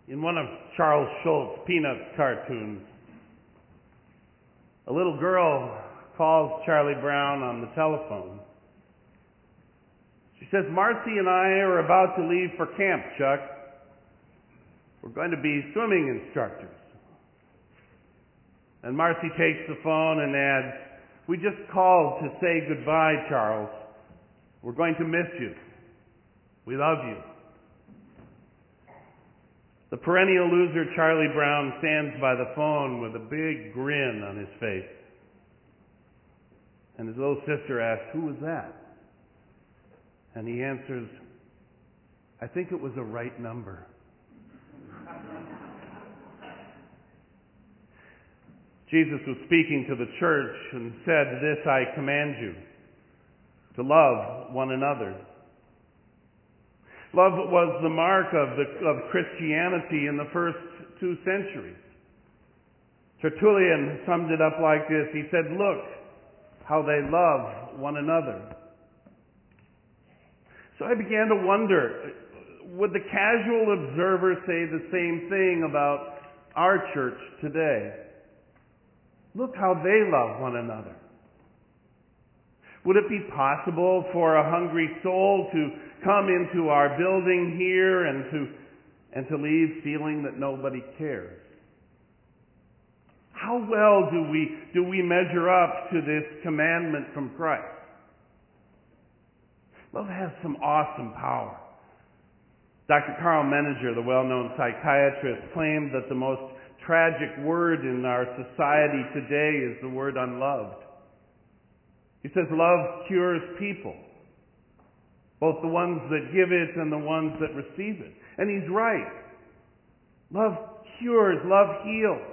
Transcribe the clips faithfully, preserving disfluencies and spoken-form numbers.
In one of Charles Schulz Peanuts cartoons, a little girl calls Charlie Brown on the telephone. She says, "Marcy and I are about to leave for camp, Chuck. We're going to be swimming instructors." And Marcy takes the phone and adds, "We just called to say goodbye, Charles. We're going to miss you. We love you." The perennial loser Charlie Brown stands by the phone with a big grin on his face. And his little sister asks, "Who was that?" And he answers, "I think it was a right number." Jesus was speaking to the church and said, "This I command you, to love one another." Love was the mark of, the, of Christianity in the first two centuries. Tertullian summed it up like this. He said, "Look how they love one another." So I began to wonder, would the casual observer say the same thing about our church today? Look how they love one another. Would it be possible for a hungry soul to come into our building here and to and to leave feeling that nobody cares? How well do we do we measure up to this commandment from Christ? Love has some awesome power. Doctor Carl Menninger, the well-known psychiatrist, claimed that the most tragic word in our society today is the word unloved. He says love cures people, both the ones that give it and the ones that receive it. And he's right. Love cures, love heals.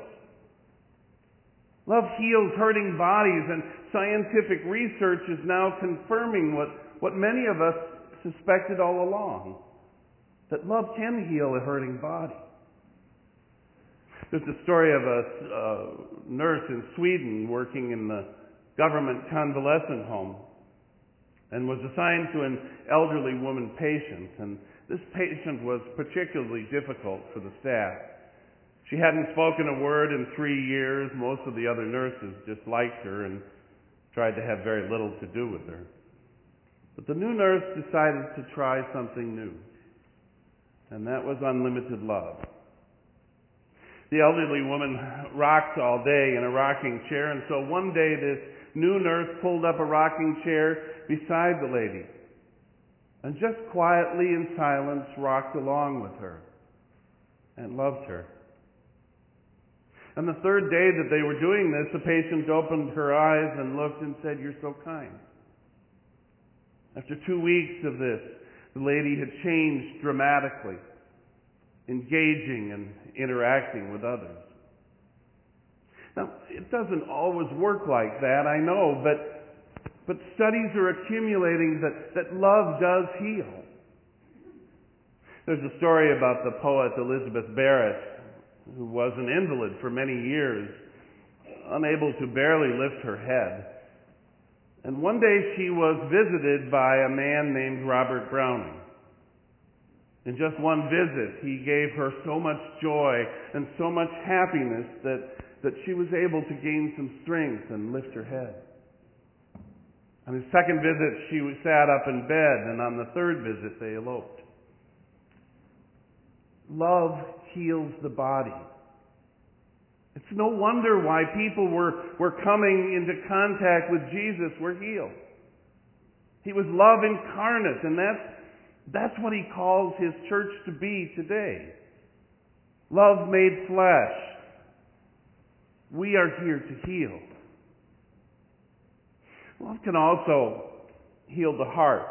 Love heals hurting bodies, and scientific research is now confirming what, what many of us suspected all along, that love can heal a hurting body. There's a story of a uh, nurse in Sweden working in the government convalescent home and was assigned to an elderly woman patient. And this patient was particularly difficult for the staff. She hadn't spoken a word in three years. Most of the other nurses just liked her and tried to have very little to do with her. But the new nurse decided to try something new, and that was unlimited love. The elderly woman rocked all day in a rocking chair, and so one day this new nurse pulled up a rocking chair beside the lady and just quietly in silence rocked along with her and loved her. And the third day that they were doing this, the patient opened her eyes and looked and said, "You're so kind." After two weeks of this, the lady had changed dramatically, engaging and interacting with others. Now, it doesn't always work like that, I know, but but studies are accumulating that, that love does heal. There's a story about the poet Elizabeth Barrett, who was an invalid for many years, unable to barely lift her head. And one day she was visited by a man named Robert Browning. In just one visit, he gave her so much joy and so much happiness that, that she was able to gain some strength and lift her head. On his second visit, she sat up in bed, and on the third visit, they eloped. Love heals the body. It's no wonder why people were, were coming into contact with Jesus were healed. He was love incarnate, and that's That's what he calls his church to be today. Love made flesh. We are here to heal. Love can also heal the heart.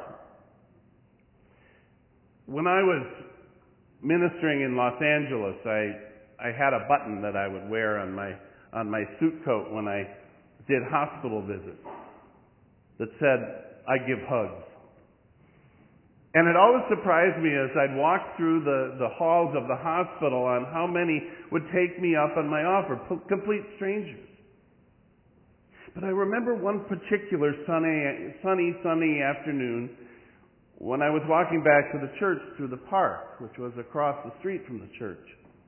When I was ministering in Los Angeles, I, I had a button that I would wear on my, on my suit coat when I did hospital visits that said, "I give hugs." And it always surprised me as I'd walk through the, the halls of the hospital on how many would take me up on my offer, complete strangers. But I remember one particular sunny, sunny, sunny afternoon when I was walking back to the church through the park, which was across the street from the church.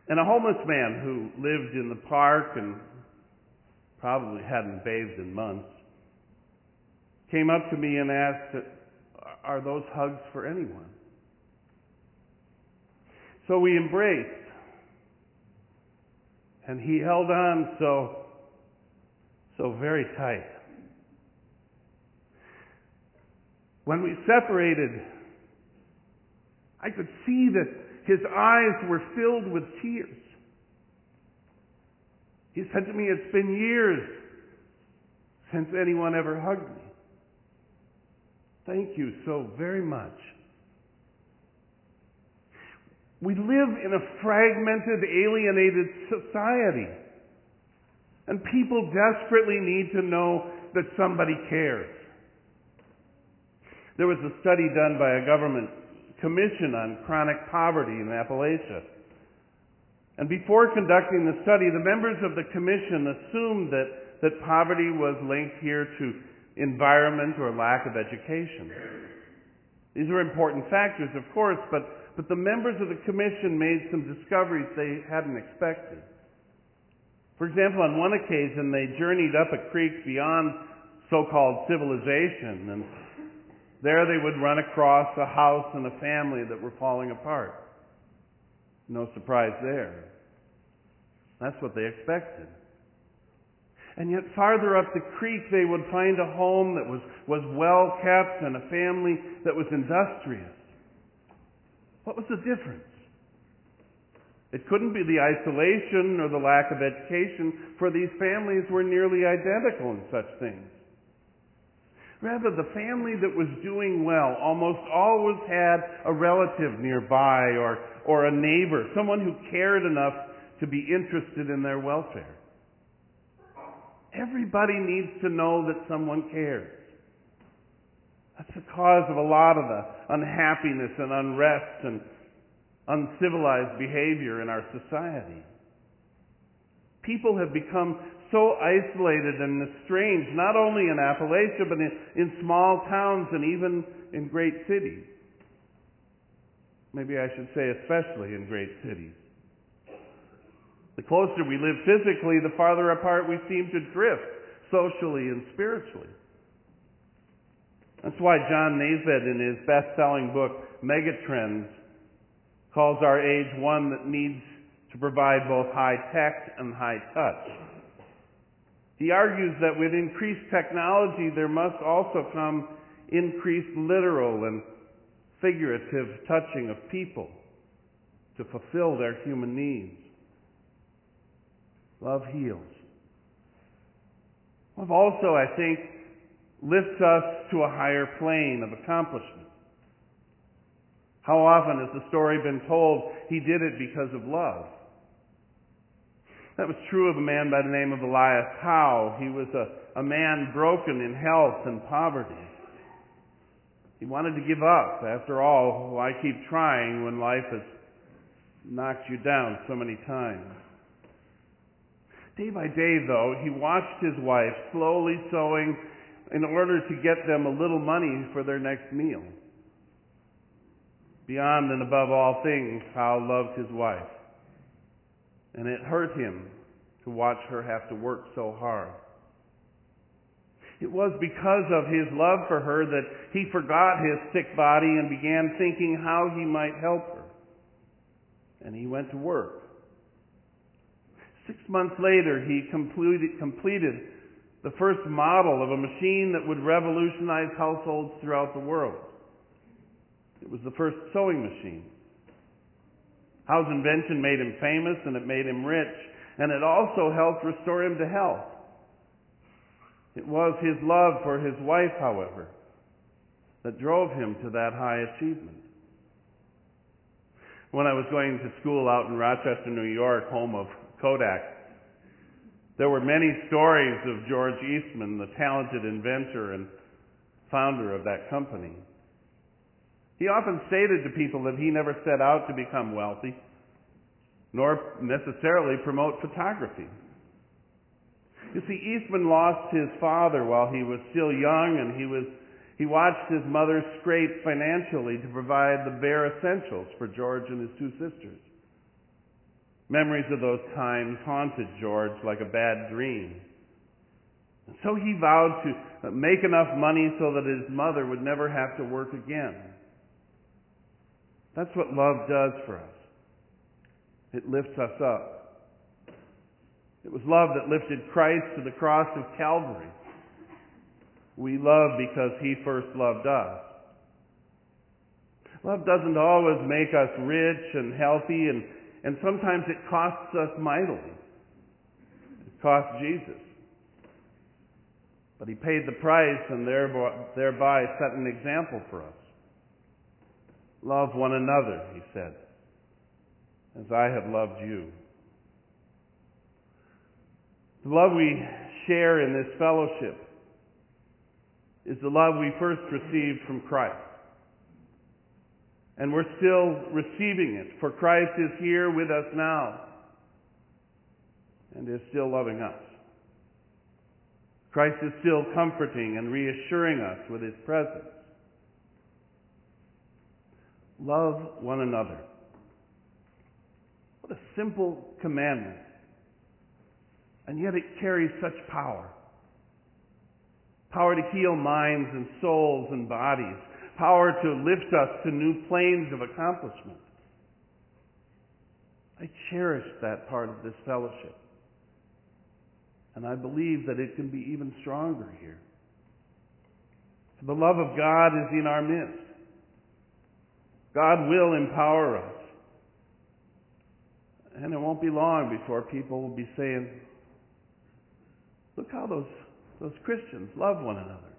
And a homeless man who lived in the park and probably hadn't bathed in months came up to me and asked, "Are those hugs for anyone?" So we embraced, and he held on so, so very tight. When we separated, I could see that his eyes were filled with tears. He said to me, "It's been years since anyone ever hugged me. Thank you so very much." We live in a fragmented, alienated society, and people desperately need to know that somebody cares. There was a study done by a government commission on chronic poverty in Appalachia. And before conducting the study, the members of the commission assumed that, that poverty was linked here to environment or lack of education. These are important factors, of course, but, but the members of the commission made some discoveries they hadn't expected. For example, on one occasion, they journeyed up a creek beyond so-called civilization, and there they would run across a house and a family that were falling apart. No surprise there. That's what they expected. And yet farther up the creek they would find a home that was, was well kept and a family that was industrious. What was the difference? It couldn't be the isolation or the lack of education, for these families were nearly identical in such things. Rather, the family that was doing well almost always had a relative nearby or, or a neighbor, someone who cared enough to be interested in their welfare. Everybody needs to know that someone cares. That's the cause of a lot of the unhappiness and unrest and uncivilized behavior in our society. People have become so isolated and estranged, not only in Appalachia, but in, in small towns and even in great cities. Maybe I should say especially in great cities. The closer we live physically, the farther apart we seem to drift, socially and spiritually. That's why John Naisbitt, in his best-selling book, Megatrends, calls our age one that needs to provide both high tech and high touch. He argues that with increased technology, there must also come increased literal and figurative touching of people to fulfill their human needs. Love heals. Love also, I think, lifts us to a higher plane of accomplishment. How often has the story been told he did it because of love? That was true of a man by the name of Elias Howe. He was a, a man broken in health and poverty. He wanted to give up. After all, why keep trying when life has knocked you down so many times? Day by day, though, he watched his wife slowly sewing in order to get them a little money for their next meal. Beyond and above all things, Howe loved his wife. And it hurt him to watch her have to work so hard. It was because of his love for her that he forgot his sick body and began thinking how he might help her. And he went to work. Six months later, he completed, completed the first model of a machine that would revolutionize households throughout the world. It was the first sewing machine. Howe's invention made him famous and it made him rich, and it also helped restore him to health. It was his love for his wife, however, that drove him to that high achievement. When I was going to school out in Rochester, New York, home of Kodak, there were many stories of George Eastman, the talented inventor and founder of that company. He often stated to people that he never set out to become wealthy, nor necessarily promote photography. You see, Eastman lost his father while he was still young, and he was he watched his mother scrape financially to provide the bare essentials for George and his two sisters. Memories of those times haunted George like a bad dream. And so he vowed to make enough money so that his mother would never have to work again. That's what love does for us. It lifts us up. It was love that lifted Christ to the cross of Calvary. We love because he first loved us. Love doesn't always make us rich and healthy, and, and sometimes it costs us mightily. It cost Jesus. But he paid the price and thereby set an example for us. Love one another, he said, as I have loved you. The love we share in this fellowship is the love we first received from Christ. And we're still receiving it, for Christ is here with us now and is still loving us. Christ is still comforting and reassuring us with his presence. Love one another. What a simple commandment. And yet it carries such power. Power to heal minds and souls and bodies. Power to lift us to new planes of accomplishment. I cherish that part of this fellowship. And I believe that it can be even stronger here. For the love of God is in our midst. God will empower us. And it won't be long before people will be saying, look how those, those Christians love one another.